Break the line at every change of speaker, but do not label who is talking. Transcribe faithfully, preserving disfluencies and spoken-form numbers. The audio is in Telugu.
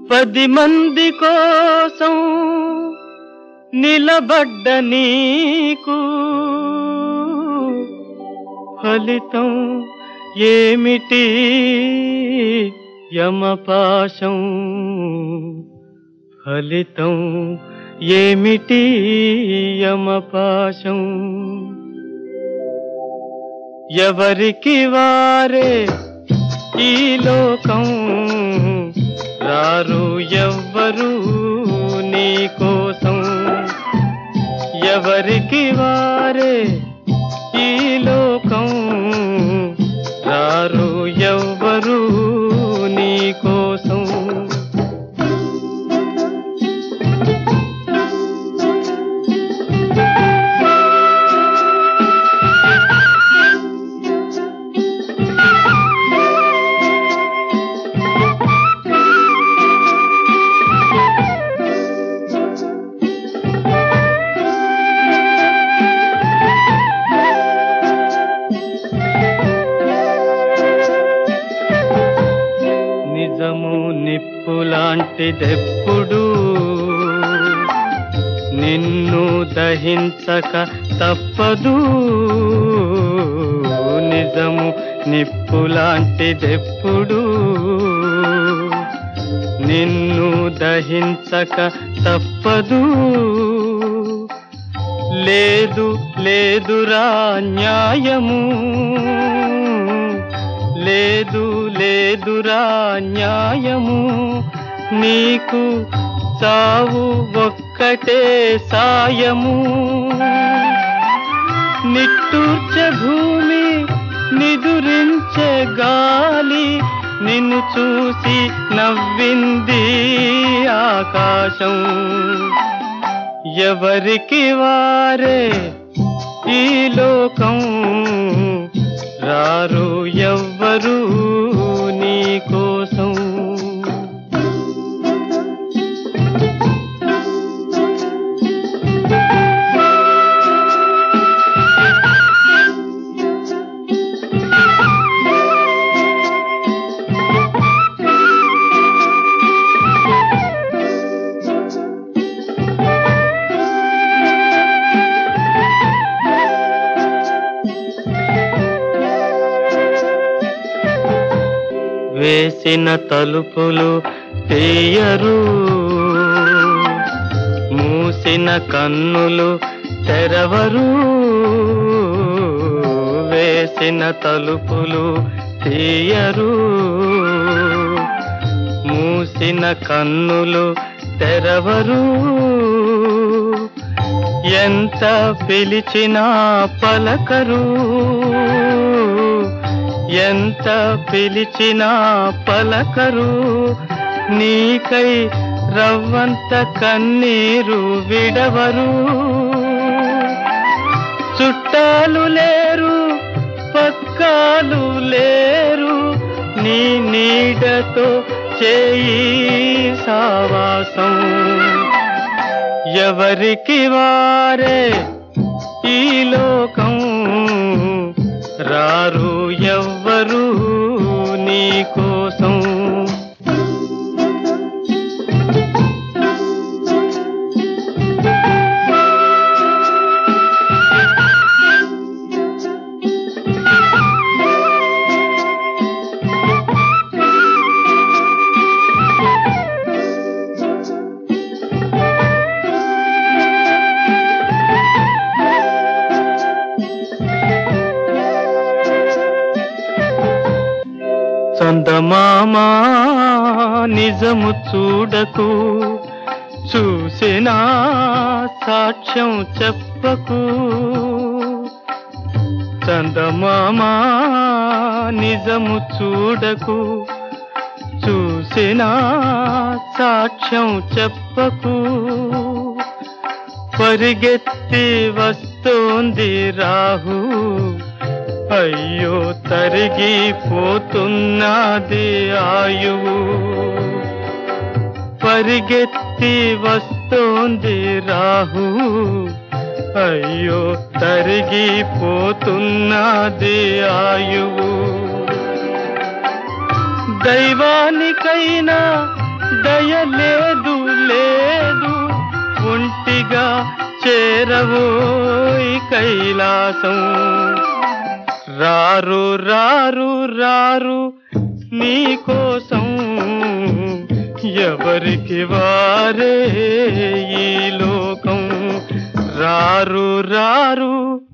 పది మంది కోసం నిలబడ్డ నీకు ఫలితం ఏమిటి యమపాశం? ఫలితం ఏమిటి యమపాశం? ఎవరికి వారే ఈ లోకం, రారు ఎవ్వరు నీ కోసం. ఎవరికి వారే ఈ లోకం, రారు ఎవ్వరు నీ కోసం. నిజము నిప్పులాంటిదెప్పుడు నిన్ను దహించక తప్పదు. నిజము నిప్పులాంటిదెప్పుడు నిన్ను దహించక తప్పదు. లేదు లేదురా న్యాయము, లేదు లేదురా న్యాయము. నీకు చావు ఒక్కటే సాయము. నిట్టూర్చే భూమి, నిదురించే గాలి, నిన్ను చూసి నవ్వింది ఆకాశం. ఎవరికి వారే ఈ లోకం, రారు ఎవ్వరు నీ కోసం. వేసిన తలుపులు తీయరు, మూసిన కన్నులు తెరవరు. వేసిన తలుపులు తీయరు, మూసిన కన్నులు తెరవరు. ఎంత పిలిచినా పలకరు, ఎంత పిలిచినా పలకరు. నీకై రవ్వంత కన్నీరు విడవరు. చుట్టాలు లేరు, పక్కాలు లేరు, నీ నీడతో చేయి సావాసం. ఎవరికి వారే ఈ లోకం, రారు ఎవ్వరు నీ కోసం. చందమామా నిజము చూడకు, చూసినా సాక్ష్యం చెప్పకు. చందమామా నిజము చూడకు, చూసినా సాక్ష్యం చెప్పకు. పరిగెత్తి వస్తోంది రాహు, అయ్యో తరిగిపోతున్నది ఆయువు. పరిగెత్తి వస్తోంది రాహు, అయ్యో తరిగిపోతున్నది ఆయువు. దైవానికైనా దయలేదు లేదు ఒంటిగా చేరవోయ్ కైలాసం. రారు రారు రారు నీ కోసం ఎవరికి వారే ఈ లోకం. రారు రారు